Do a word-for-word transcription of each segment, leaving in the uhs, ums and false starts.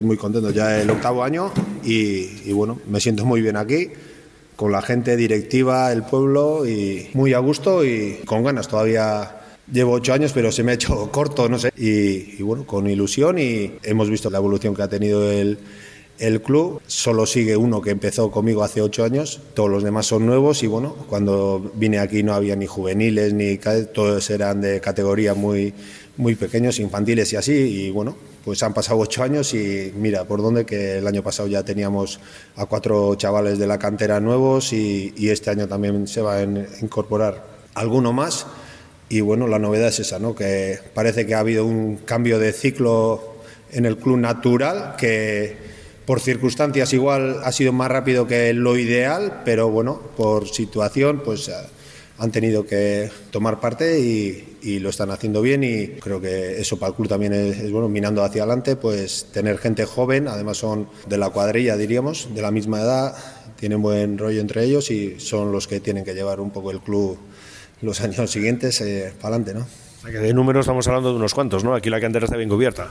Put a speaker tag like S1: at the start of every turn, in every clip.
S1: Muy contento, ya el octavo año y, y bueno, me siento muy bien aquí, con la gente directiva, el pueblo y muy a gusto y con ganas. Todavía llevo ocho años, pero se me ha hecho corto, no sé. Y, y bueno, con ilusión y hemos visto la evolución que ha tenido el, el club. Solo sigue uno que empezó conmigo hace ocho años, todos los demás son nuevos y bueno, cuando vine aquí no había ni juveniles ni cadetes, todos eran de categoría muy, muy pequeños, infantiles y así y bueno, pues han pasado ocho años y mira por dónde, que el año pasado ya teníamos a cuatro chavales de la cantera nuevos y, y este año también se va a incorporar alguno más y bueno, la novedad es esa, ¿no? Que parece que ha habido un cambio de ciclo en el club natural, que por circunstancias igual ha sido más rápido que lo ideal, pero bueno, por situación pues han tenido que tomar parte y, y lo están haciendo bien y creo que eso para el club también es, es bueno, mirando hacia adelante, pues tener gente joven, además son de la cuadrilla diríamos, de la misma edad, tienen buen rollo entre ellos y son los que tienen que llevar un poco el club los años siguientes eh, para adelante, ¿no?
S2: O sea que de números estamos hablando de unos cuantos, ¿no? Aquí la cantera está bien cubierta.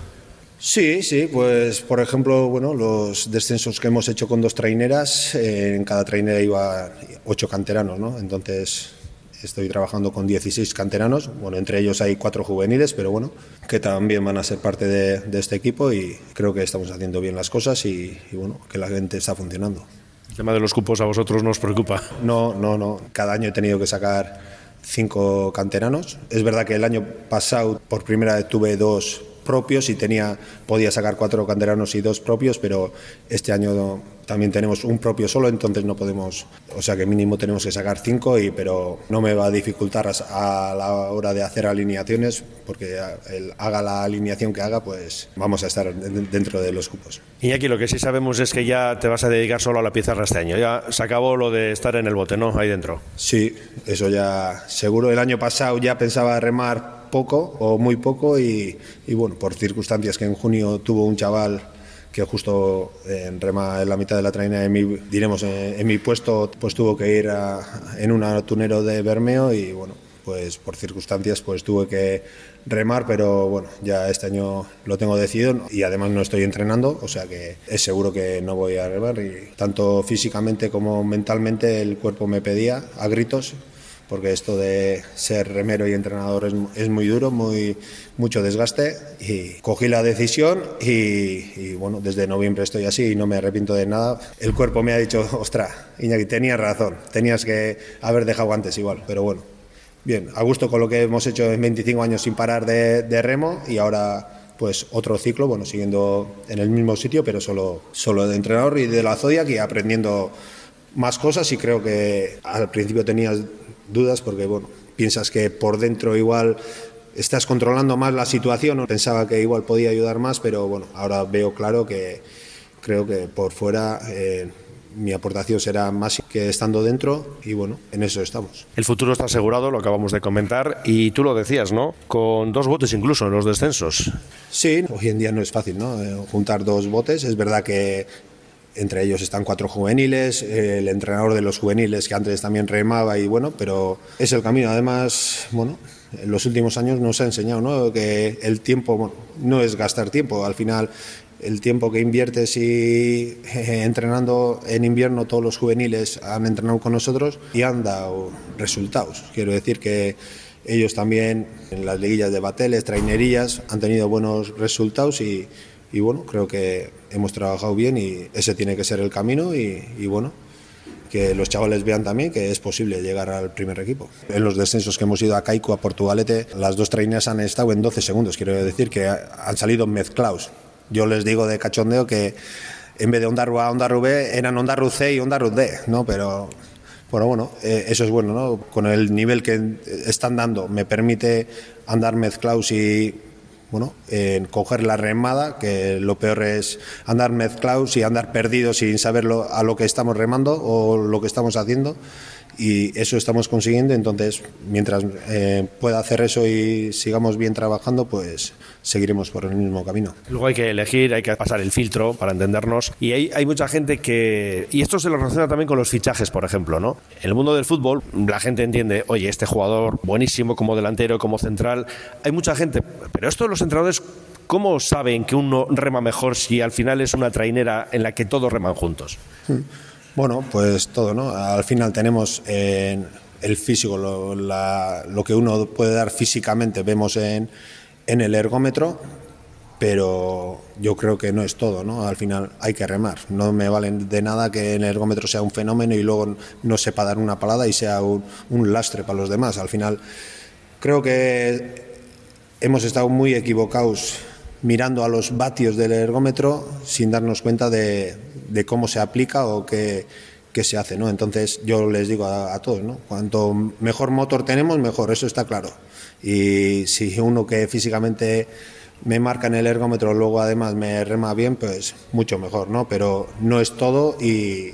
S1: Sí, sí, pues por ejemplo, bueno, los descensos que hemos hecho con dos traineras, eh, en cada trainera iba ocho canteranos, ¿no? Entonces estoy trabajando con dieciséis canteranos, bueno, entre ellos hay cuatro juveniles, pero bueno, que también van a ser parte de, de este equipo y creo que estamos haciendo bien las cosas y, y bueno, que la gente está funcionando.
S2: ¿El tema de los cupos a vosotros no os preocupa?
S1: No, no, no, cada año he tenido que sacar cinco canteranos. Es verdad que el año pasado por primera vez tuve dos propios y tenía podía sacar cuatro canteranos y dos propios, pero este año también tenemos un propio solo, entonces no podemos, o sea que mínimo tenemos que sacar cinco, y, pero no me va a dificultar a la hora de hacer alineaciones, porque él haga la alineación que haga, pues vamos a estar dentro de los cupos.
S2: Y aquí lo que sí sabemos es que ya te vas a dedicar solo a la pizarra este año, ya se acabó lo de estar en el bote, ¿no? Ahí dentro.
S1: Sí, eso ya seguro. El año pasado ya pensaba remar poco o muy poco y, y bueno, por circunstancias que en junio tuvo un chaval que justo en rema en la mitad de la traina en mi, diremos, en, en mi puesto, pues tuvo que ir a, en un atunero de Bermeo y bueno, pues por circunstancias pues tuve que remar, pero bueno, ya este año lo tengo decidido y además no estoy entrenando, o sea que es seguro que no voy a remar y tanto físicamente como mentalmente el cuerpo me pedía a gritos, porque esto de ser remero y entrenador es, es muy duro, muy mucho desgaste, y cogí la decisión y, y bueno, desde noviembre estoy así y no me arrepiento de nada. El cuerpo me ha dicho, ostras, Iñaki, tenías razón, tenías que haber dejado antes igual, pero bueno, bien, a gusto con lo que hemos hecho en veinticinco años sin parar de, de remo y ahora pues otro ciclo, bueno, siguiendo en el mismo sitio, pero solo, solo de entrenador y de la Zodiac y aprendiendo más cosas, y creo que al principio tenías dudas porque bueno, piensas que por dentro igual estás controlando más la situación, pensaba que igual podía ayudar más, pero bueno, ahora veo claro que creo que por fuera eh, mi aportación será más que estando dentro y bueno, en eso estamos.
S2: El futuro está asegurado, lo acabamos de comentar, y tú lo decías, ¿no? Con dos botes incluso en los descensos.
S1: Sí, hoy en día no es fácil, ¿no? Eh, juntar dos botes, es verdad que entre ellos están cuatro juveniles, el entrenador de los juveniles que antes también remaba y bueno, pero es el camino. Además, bueno, en los últimos años nos ha enseñado, ¿no?, que el tiempo, bueno, no es gastar tiempo, al final el tiempo que inviertes y eh, entrenando en invierno, todos los juveniles han entrenado con nosotros y han dado resultados. Quiero decir que ellos también en las liguillas de bateles, trainerías, han tenido buenos resultados y Y bueno, creo que hemos trabajado bien y ese tiene que ser el camino y, y bueno, que los chavales vean también que es posible llegar al primer equipo. En los descensos que hemos ido a Caico, a Portugalete, las dos traineras han estado en doce segundos, quiero decir que han salido mezclados. Yo les digo de cachondeo que en vez de Ondarru A, Ondarru B, eran Ondarru C y Ondarru D, ¿no? Pero bueno, bueno, eh, eso es bueno, ¿no? Con el nivel que están dando me permite andar mezclados y bueno, en coger la remada, que lo peor es andar mezclados y andar perdidos sin saber lo, a lo que estamos remando o lo que estamos haciendo, y eso estamos consiguiendo. Entonces, mientras eh, pueda hacer eso y sigamos bien trabajando, pues seguiremos por el mismo camino.
S2: Luego hay que elegir, hay que pasar el filtro para entendernos, y hay, hay mucha gente que, y esto se lo relaciona también con los fichajes, por ejemplo, ¿no? En el mundo del fútbol la gente entiende, oye, este jugador buenísimo como delantero, como central, hay mucha gente, pero esto los entrenadores ¿cómo saben que uno rema mejor si al final es una trainera en la que todos reman juntos?
S1: Bueno, pues todo, ¿no? Al final tenemos eh, el físico, lo, la, lo que uno puede dar físicamente, vemos en, en el ergómetro, pero yo creo que no es todo, ¿no? Al final hay que remar. No me vale de nada que el ergómetro sea un fenómeno y luego no sepa dar una palada y sea un, un lastre para los demás. Al final creo que hemos estado muy equivocados mirando a los vatios del ergómetro sin darnos cuenta de, de cómo se aplica o qué, qué se hace, ¿no? Entonces yo les digo a, a todos, ¿no? Cuanto mejor motor tenemos, mejor, eso está claro. Y si uno que físicamente me marca en el ergómetro, luego además me rema bien, pues mucho mejor, ¿no? Pero no es todo y,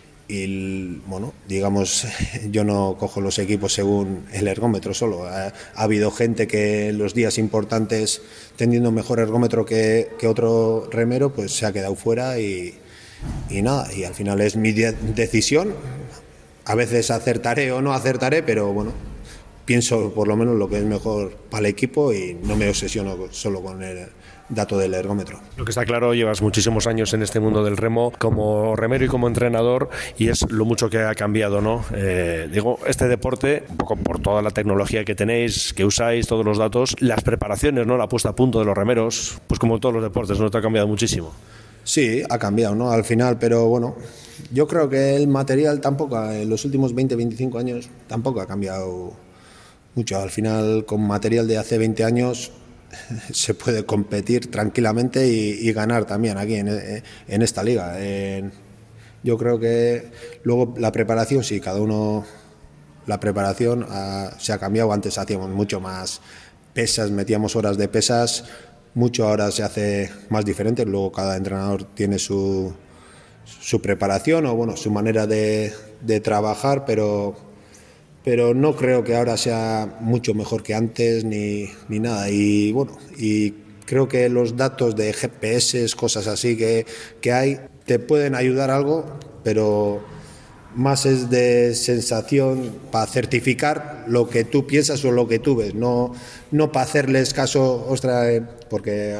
S1: y bueno, digamos, yo no cojo los equipos según el ergómetro solo. Ha, ha habido gente que en los días importantes, teniendo mejor ergómetro que, que otro remero, pues se ha quedado fuera y, y nada, y al final es mi de- decisión. A veces acertaré o no acertaré, pero bueno, pienso por lo menos lo que es mejor para el equipo y no me obsesiono solo con el dato del ergómetro.
S2: Lo que está claro, llevas muchísimos años en este mundo del remo como remero y como entrenador, y es lo mucho que ha cambiado, ¿no? Eh, digo, este deporte, un poco por toda la tecnología que tenéis, que usáis, todos los datos, las preparaciones, ¿no? La puesta a punto de los remeros, pues como todos los deportes, ¿no? Te ha cambiado muchísimo.
S1: Sí, ha cambiado, ¿no? Al final, pero bueno, yo creo que el material tampoco, en los últimos veinte, veinticinco años, tampoco ha cambiado mucho. Al final, con material de hace veinte años se puede competir tranquilamente y, y ganar también aquí en, en esta liga. En, yo creo que luego la preparación, sí, cada uno, la preparación ha, se ha cambiado. Antes hacíamos mucho más pesas, metíamos horas de pesas, mucho ahora se hace más diferente. Luego cada entrenador tiene su, su preparación o bueno, su manera de, de trabajar, pero pero no creo que ahora sea mucho mejor que antes ni, ni nada. Y bueno, y creo que los datos de G P S, cosas así que, que hay, te pueden ayudar algo, pero más es de sensación para certificar lo que tú piensas o lo que tú ves, no, no para hacerles caso, ostras, porque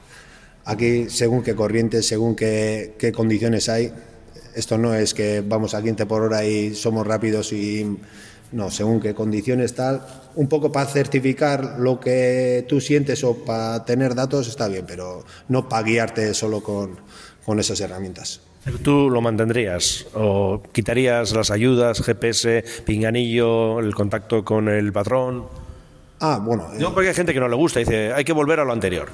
S1: aquí según qué corrientes, según qué, qué condiciones hay, esto no es que vamos a quince por hora y somos rápidos y... No, según qué condiciones tal, un poco para certificar lo que tú sientes o para tener datos está bien, pero no para guiarte solo con, con esas herramientas.
S2: ¿Tú lo mantendrías o quitarías las ayudas, G P S, pinganillo, el contacto con el patrón?
S1: Ah, bueno.
S2: No, porque hay gente que no le gusta, dice, hay que volver a lo anterior.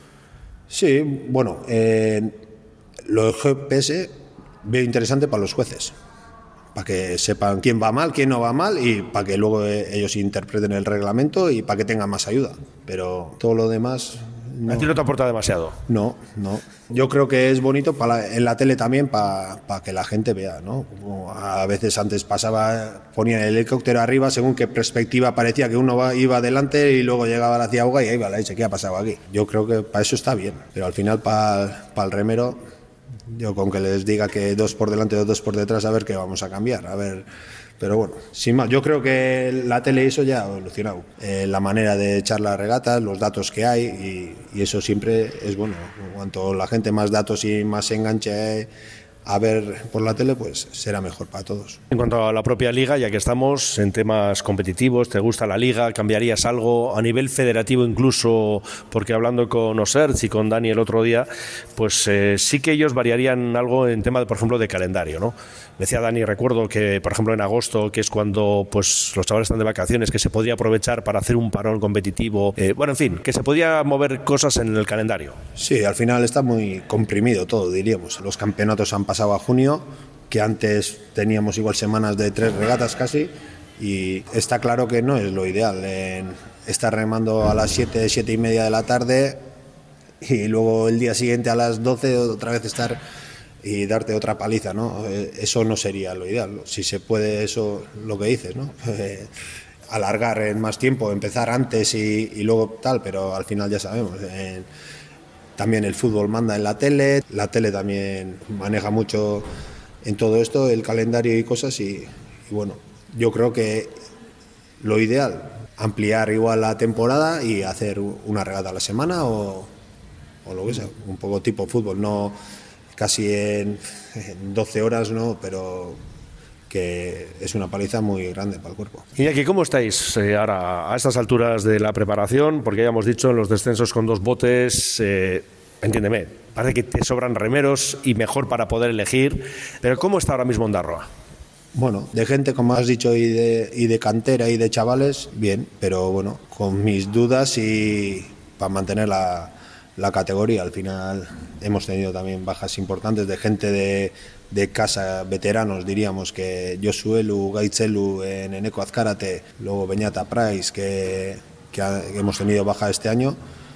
S1: Sí, bueno, eh, lo G P S veo interesante para los jueces, para que sepan quién va mal, quién no va mal y para que luego ellos interpreten el reglamento y para que tengan más ayuda. Pero todo lo demás... No.
S2: ¿A ti no te aporta demasiado?
S1: No, no. Yo creo que es bonito para en la tele también para, para que la gente vea, ¿no? Como a veces antes pasaba, ponían el helicóptero arriba, según qué perspectiva parecía que uno va, iba adelante y luego llegaba la ciaga y ahí va la leche, ¿qué ha pasado aquí? Yo creo que para eso está bien, pero al final para, para el remero... Yo con que les diga que dos por delante o dos por detrás, a ver qué vamos a cambiar, a ver, pero bueno, sin más, yo creo que la tele eso ya ha evolucionado, eh, la manera de echar las regatas, los datos que hay y, y eso siempre es bueno, cuanto la gente más datos y más se enganche a ver por la tele, pues será mejor para todos.
S2: En cuanto a la propia liga, ya que estamos en temas competitivos, ¿te gusta la liga? ¿Cambiarías algo a nivel federativo incluso? Porque hablando con Oserts y con Dani el otro día, pues eh, sí que ellos variarían algo en tema, de, por ejemplo, de calendario, ¿no? Decía Dani, recuerdo que, por ejemplo, en agosto, que es cuando pues los chavales están de vacaciones, que se podría aprovechar para hacer un parón competitivo. Eh, bueno, en fin, que se podía mover cosas en el calendario.
S1: Sí, al final está muy comprimido todo, diríamos. Los campeonatos han pasado a junio, que antes teníamos igual semanas de tres regatas casi, y está claro que no es lo ideal. En estar remando a las siete, siete y media de la tarde y luego el día siguiente a las doce otra vez estar... y darte otra paliza, ¿no? Eso no sería lo ideal. Si se puede, eso, lo que dices, ¿no? Eh, alargar en más tiempo, empezar antes y, y luego tal, pero al final ya sabemos. Eh, también el fútbol manda en la tele, la tele también maneja mucho en todo esto, el calendario y cosas, y, y bueno, yo creo que lo ideal, ampliar igual la temporada y hacer una regata a la semana o, o lo que sea, un poco tipo fútbol, no casi en, en doce horas, no, pero que es una paliza muy grande para el cuerpo.
S2: Y aquí, ¿cómo estáis eh, ahora a estas alturas de la preparación? Porque ya hemos dicho, en los descensos con dos botes, eh, entiéndeme, parece que te sobran remeros y mejor para poder elegir, pero ¿cómo está ahora mismo Ondarroa?
S1: Bueno, de gente, como has dicho, y de, y de cantera y de chavales, bien, pero bueno, con mis dudas y para mantener la, la categoría. Al final hemos tenido también bajas importantes de gente de, de casa, veteranos, diríamos, que Josuelu, Gaitzelu, en Eneko Azcárate, luego Beñata Price, que, que, ha, que hemos tenido baja este año,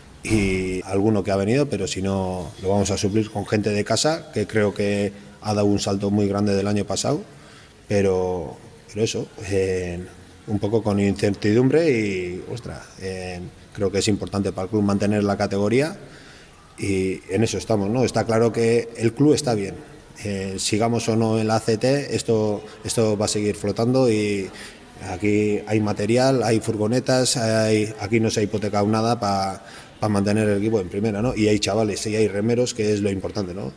S1: y alguno que ha venido, pero si no, lo vamos a suplir con gente de casa, que creo que ha dado un salto muy grande del año pasado. Pero, pero eso, eh, un poco con incertidumbre y, ostras, eh, creo que es importante para el club mantener la categoría y en eso estamos, ¿no? Está claro que el club está bien. Eh, sigamos o no en la A C T, esto, esto va a seguir flotando y aquí hay material, hay furgonetas, hay, aquí no se ha hipotecado nada para pa mantener el equipo en primera, ¿no? Y hay chavales y hay remeros, que es lo importante, ¿no?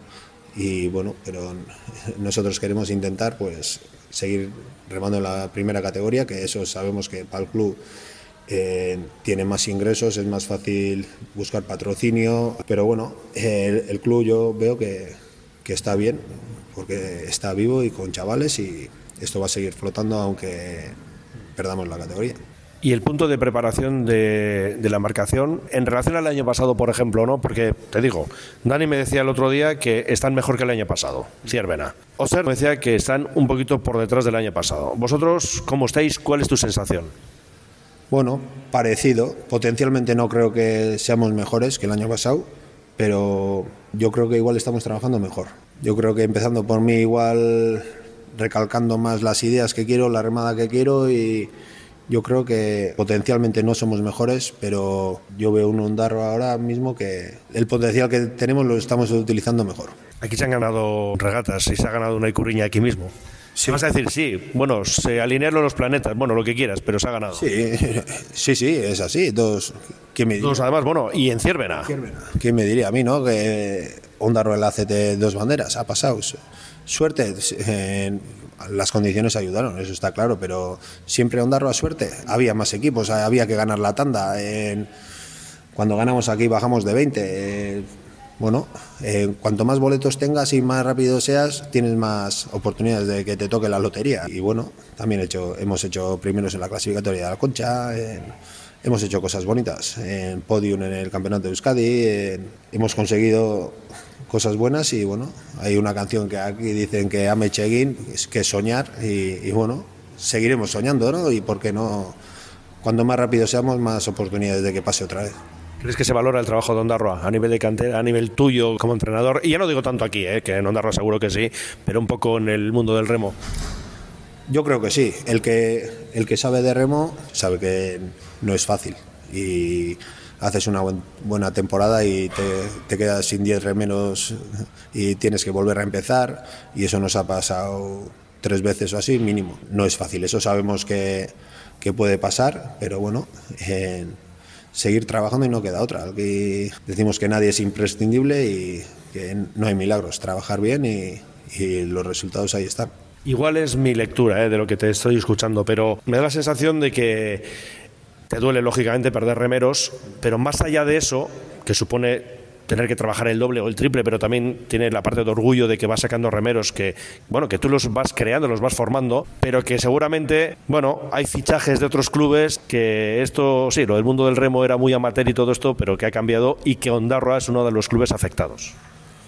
S1: Y bueno, pero nosotros queremos intentar pues seguir remando en la primera categoría, que eso sabemos que para el club eh, tiene más ingresos, es más fácil buscar patrocinio, pero bueno, el, el club yo veo que, que está bien, porque está vivo y con chavales y esto va a seguir flotando aunque perdamos la categoría.
S2: Y el punto de preparación de, de la marcación en relación al año pasado, por ejemplo, ¿no? Porque te digo, Dani me decía el otro día que están mejor que el año pasado, Ciervena. Oser me decía que están un poquito por detrás del año pasado. ¿Vosotros cómo estáis? ¿Cuál es tu sensación?
S1: Bueno, parecido. Potencialmente no creo que seamos mejores que el año pasado, pero yo creo que igual estamos trabajando mejor. Yo creo que empezando por mí, igual recalcando más las ideas que quiero, la remada que quiero, y yo creo que potencialmente no somos mejores, pero yo veo un Ondarroa ahora mismo que el potencial que tenemos lo estamos utilizando mejor.
S2: Aquí se han ganado regatas y se ha ganado una Icurriña aquí mismo. Sí. Vas a decir, sí, bueno, se alinearon los planetas, bueno, lo que quieras, pero se ha ganado.
S1: Sí, sí, sí, es así. Dos, ¿quién me diría?
S2: Dos, además, bueno, y en Ciervena.
S1: ¿Quién me diría a mí, no? Que Ondarroa en la C T dos banderas, ha pasado. Suerte, eh, las condiciones ayudaron, eso está claro, pero siempre Ondarroa suerte. Había más equipos, había que ganar la tanda. Eh, cuando ganamos aquí bajamos de veinte. Eh, bueno, eh, cuanto más boletos tengas y más rápido seas, tienes más oportunidades de que te toque la lotería. Y bueno, también he hecho, hemos hecho primeros en la clasificatoria de la Concha, eh, hemos hecho cosas bonitas, en podium en el campeonato de Euskadi, eh, hemos conseguido cosas buenas y bueno, hay una canción que aquí dicen que ame Cheguín, que es soñar y, y bueno, seguiremos soñando, ¿no? Y por qué no, cuando más rápido seamos, más oportunidades de que pase otra vez.
S2: ¿Crees que se valora el trabajo de Ondarroa a nivel de cantera, a nivel tuyo como entrenador? Y ya no digo tanto aquí, ¿eh? Que en Ondarroa seguro que sí, pero un poco en el mundo del remo.
S1: Yo creo que sí, el que, el que sabe de remo sabe que no es fácil y haces una buen, buena temporada y te, te quedas sin diez remeros y tienes que volver a empezar, y eso nos ha pasado tres veces o así mínimo. No es fácil, eso sabemos que, que puede pasar, pero bueno, eh, seguir trabajando y no queda otra. Aquí decimos que nadie es imprescindible y que no hay milagros, trabajar bien y, y los resultados ahí están.
S2: Igual es mi lectura, ¿eh? De lo que te estoy escuchando, pero me da la sensación de que te duele lógicamente perder remeros, pero más allá de eso, que supone tener que trabajar el doble o el triple, pero también tiene la parte de orgullo de que vas sacando remeros que, bueno, que tú los vas creando, los vas formando, pero que seguramente, bueno, hay fichajes de otros clubes que esto, sí, lo del mundo del remo era muy amateur y todo esto, pero que ha cambiado y que Ondarroa es uno de los clubes afectados.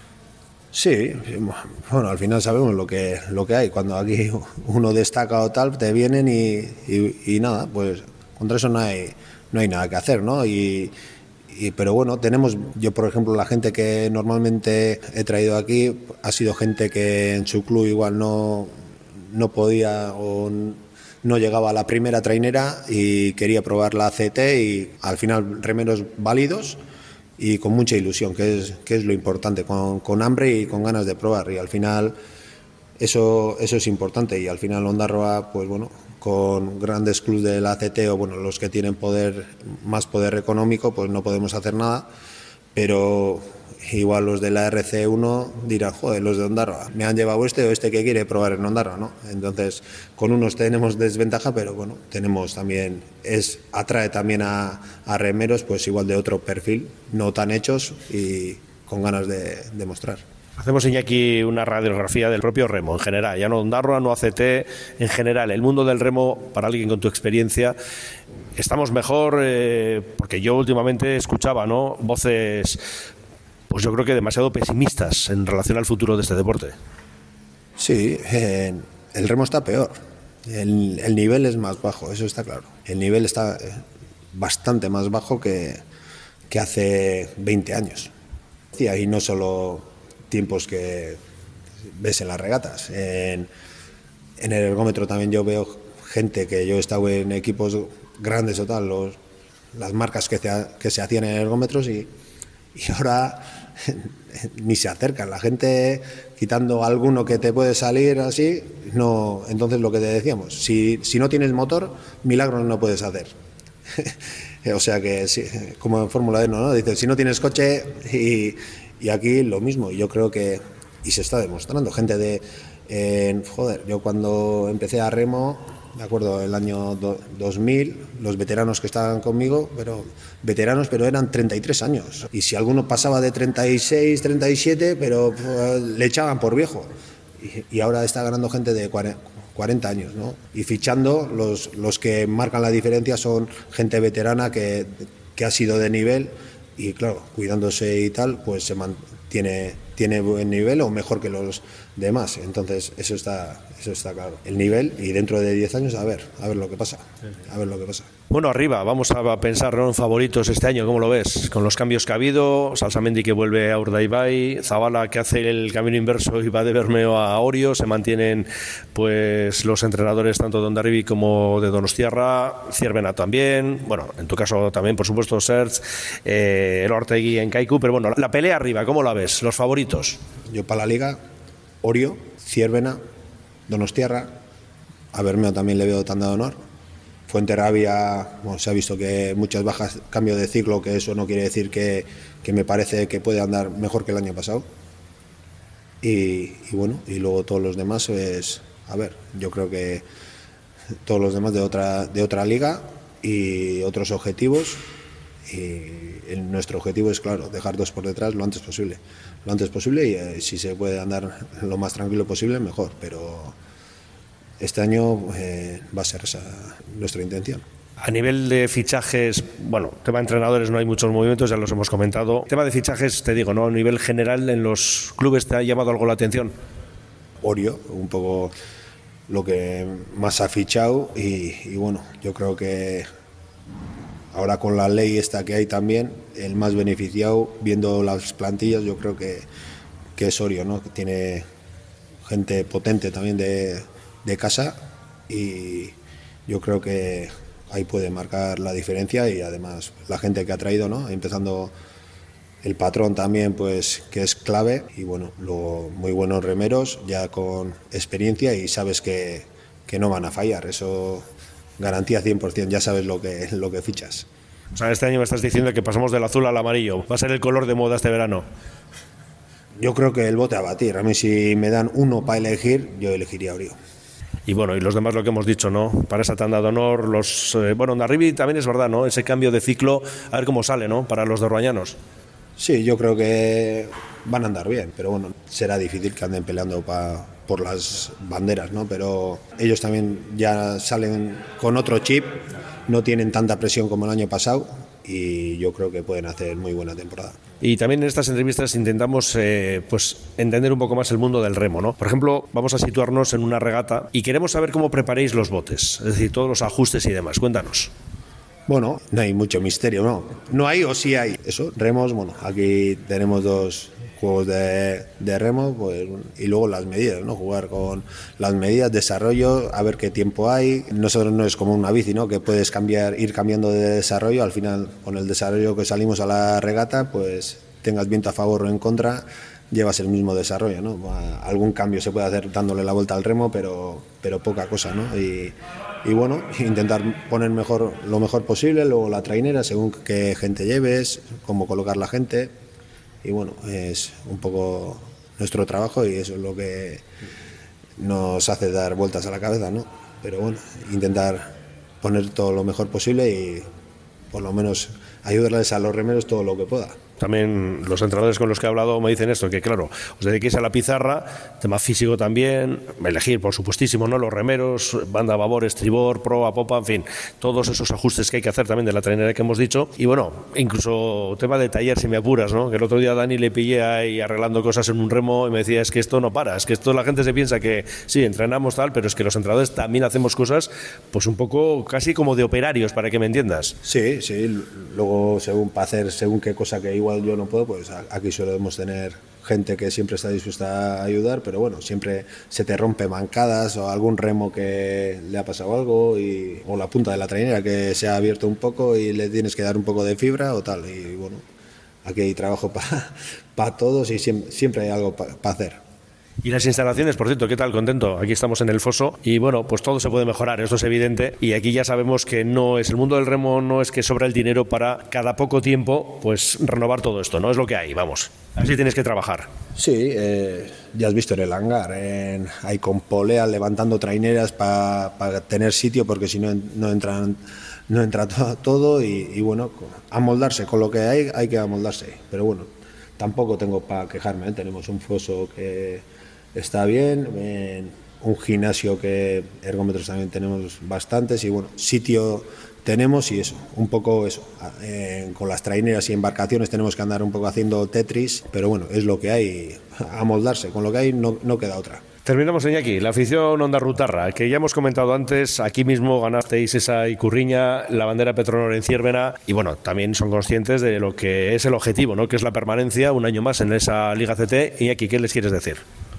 S1: Sí, bueno, al final sabemos lo que, lo que hay. Cuando aquí uno destaca o tal, te vienen y, y, y nada, pues contra eso no hay, no hay nada que hacer, ¿no? Y, y, pero bueno, tenemos, yo por ejemplo, la gente que normalmente he traído aquí ha sido gente que en su club igual no, no podía o no llegaba a la primera trainera y quería probar la C T, y al final remeros válidos y con mucha ilusión, que es, que es lo importante, con, con hambre y con ganas de probar, y al final eso, eso es importante. Y al final Ondarroa, pues bueno, con grandes clubes del A C T o bueno, los que tienen poder, más poder económico, pues no podemos hacer nada, pero igual los de la R C uno dirán, joder, los de Ondarroa, me han llevado este o este que quiere probar en Ondarroa, ¿no? Entonces, con unos tenemos desventaja, pero bueno, tenemos también, es atrae también a, a remeros, pues igual de otro perfil, no tan hechos y con ganas de demostrar.
S2: Hacemos, Iñaki, una radiografía del propio remo en general, ya no Ondarroa, no A C T, en general, el mundo del remo, para alguien con tu experiencia, estamos mejor, eh, porque yo últimamente escuchaba, ¿no?, voces, pues yo creo que demasiado pesimistas en relación al futuro de este deporte.
S1: Sí, eh, el remo está peor, el, el nivel es más bajo, eso está claro. El nivel está bastante más bajo que, que hace veinte años. Y ahí no solo tiempos que ves en las regatas, en, en el ergómetro también yo veo gente que yo he estado en equipos grandes o tal, los, las marcas que, se, que se hacían en ergómetros y, y ahora ni se acercan. La gente, quitando alguno que te puede salir así, no. Entonces, lo que te decíamos, si, si no tienes motor, milagros no puedes hacer. O sea que, sí, como en Fórmula uno, ¿no? Dice, si no tienes coche, y, y aquí lo mismo. Yo creo que, y se está demostrando, gente de, eh, joder, yo cuando empecé a remo, me acuerdo el año do, dos mil, los veteranos que estaban conmigo, pero veteranos, pero eran treinta y tres años. Y si alguno pasaba de treinta y seis, treinta y siete, pero pues, le echaban por viejo. Y, y ahora está ganando gente de cuarenta años, ¿no? Y fichando, los, los que marcan la diferencia son gente veterana que, que ha sido de nivel y, claro, cuidándose y tal, pues se mantiene, tiene buen nivel o mejor que los demás. Entonces, eso está, eso está claro. El nivel, y dentro de diez años, a ver, a ver lo que pasa. A ver lo que pasa.
S2: Bueno, arriba, vamos a pensar, ¿no?, en favoritos este año, ¿cómo lo ves? Con los cambios que ha habido, Salsamendi que vuelve a Urdaibai, Zabala que hace el camino inverso y va de Bermeo a Orio, se mantienen pues los entrenadores tanto de Hondarribia como de Donostiarra, Ciervena también, bueno, en tu caso también, por supuesto, Serge, eh, el Ortegui en Kaiku, pero bueno, la pelea arriba, ¿cómo la ves? Los favoritos.
S1: Yo para la Liga, Orio, Ciervena, Donostiarra, a Bermeo también le veo tanda de honor. Fuenterrabía, bueno, se ha visto que muchas bajas, cambio de ciclo, que eso no quiere decir que, que me parece que puede andar mejor que el año pasado. Y, y bueno, y luego todos los demás, es, a ver, yo creo que todos los demás de otra, de otra liga y otros objetivos. Y el, nuestro objetivo es, claro, dejar dos por detrás lo antes posible. Lo antes posible y eh, si se puede andar lo más tranquilo posible, mejor, pero este año eh, va a ser esa nuestra intención.
S2: A nivel de fichajes, bueno, tema de entrenadores no hay muchos movimientos, ya los hemos comentado. Tema de fichajes, te digo, ¿no? A nivel general, ¿en los clubes te ha llamado algo la atención?
S1: Orio, un poco lo que más ha fichado y, y bueno, yo creo que ahora con la ley esta que hay también, el más beneficiado, viendo las plantillas, yo creo que, que es Orio, ¿no? Que tiene gente potente también de, de casa y yo creo que ahí puede marcar la diferencia y además la gente que ha traído, ¿no? Empezando el patrón también, pues que es clave y bueno, luego muy buenos remeros ya con experiencia y sabes que, que no van a fallar, eso garantía cien por ciento, ya sabes lo que, lo que fichas.
S2: O sea, este año me estás diciendo que pasamos del azul al amarillo, va a ser el color de moda este verano.
S1: Yo creo que el bote a batir, a mí si me dan uno para elegir, yo elegiría Orio.
S2: Y bueno, y los demás lo que hemos dicho, ¿no? Para esa tanda de honor, los eh, bueno, Hondarribia también es verdad, ¿no? Ese cambio de ciclo, a ver cómo sale, ¿no? Para los derroañanos.
S1: Sí, yo creo que van a andar bien, pero bueno, será difícil que anden peleando pa, por las banderas, ¿no? Pero ellos también ya salen con otro chip, no tienen tanta presión como el año pasado y yo creo que pueden hacer muy buena temporada.
S2: Y también en estas entrevistas intentamos eh, pues entender un poco más el mundo del remo, ¿no? Por ejemplo, vamos a situarnos en una regata y queremos saber cómo preparéis los botes, es decir, todos los ajustes y demás. Cuéntanos.
S1: Bueno, no hay mucho misterio, ¿no? No hay o sí hay. Eso, remos, bueno, aquí tenemos dos juegos de, de remo, pues, y luego las medidas, ¿no? Jugar con las medidas, desarrollo, a ver qué tiempo hay. Nosotros no es como una bici, ¿no? Que puedes cambiar, ir cambiando de desarrollo, al final con el desarrollo que salimos a la regata, pues tengas viento a favor o en contra, llevas el mismo desarrollo, ¿no? Algún cambio se puede hacer dándole la vuelta al remo, pero, pero poca cosa, ¿no? Y, y bueno, intentar poner mejor lo mejor posible, luego la trainera, según qué gente lleves, cómo colocar la gente. y bueno, es un poco nuestro trabajo y eso es lo que nos hace dar vueltas a la cabeza, ¿no? Pero bueno, intentar poner todo lo mejor posible y por lo menos ayudarles a los remeros todo lo que pueda.
S2: También los entrenadores con los que he hablado me dicen esto, que claro, os dediquéis a la pizarra, tema físico también, elegir por supuestísimo, ¿no? Los remeros, banda a babor, estribor, proa, popa, en fin, todos esos ajustes que hay que hacer también de la trainera que hemos dicho. Y bueno, incluso tema de taller, si me apuras, ¿no? Que el otro día a Dani le pillé ahí arreglando cosas en un remo y me decía, es que esto no para, es que esto la gente se piensa que sí, entrenamos tal, pero es que los entrenadores también hacemos cosas pues un poco casi como de operarios, para que me entiendas.
S1: Sí, sí, luego según para hacer según qué cosa que igual yo no puedo, pues aquí solemos tener gente que siempre está dispuesta a ayudar, pero bueno, siempre se te rompe mancadas o algún remo que le ha pasado algo y, o la punta de la trainera que se ha abierto un poco y le tienes que dar un poco de fibra o tal, y bueno, aquí hay trabajo para pa todos y siempre, siempre hay algo para pa hacer.
S2: Y las instalaciones, por cierto, ¿qué tal? Contento. Aquí estamos en el Foso y bueno, pues todo se puede mejorar, esto es evidente, y aquí ya sabemos que no es el mundo del remo, no es que sobra el dinero para cada poco tiempo pues renovar todo esto, no es lo que hay, vamos. Así tienes que trabajar.
S1: Sí, eh, ya has visto en el hangar, en, hay con polea levantando traineras para pa tener sitio porque si no, no entran no entra to, todo y, y bueno, amoldarse con lo que hay, hay que amoldarse, pero bueno, tampoco tengo para quejarme, ¿eh? Tenemos un foso que está bien, en un gimnasio que ergómetros también tenemos bastantes y bueno, sitio tenemos y eso, un poco eso, eh, con las traineras y embarcaciones tenemos que andar un poco haciendo Tetris, pero bueno, es lo que hay, amoldarse, con lo que hay no, no queda otra.
S2: Terminamos, Iñaki, la afición Ondarrutarra, que ya hemos comentado antes, aquí mismo ganasteis esa Icurriña, la bandera Petronor en Ciervena, y bueno, también son conscientes de lo que es el objetivo, ¿no? Que es la permanencia un año más en esa Liga C T. Iñaki, ¿qué les quieres decir?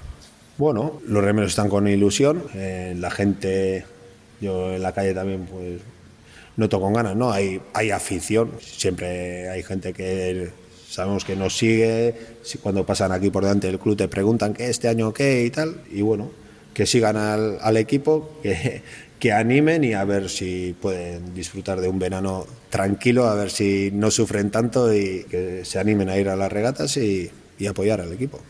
S1: Bueno, los remeros están con ilusión, eh, la gente, yo en la calle también pues noto con ganas, ¿no? Hay, hay afición, siempre hay gente que sabemos que nos sigue, cuando pasan aquí por delante del club te preguntan qué este año qué y tal, y bueno, que sigan al, al equipo, que, que animen y a ver si pueden disfrutar de un verano tranquilo, a ver si no sufren tanto y que se animen a ir a las regatas y, y apoyar al equipo.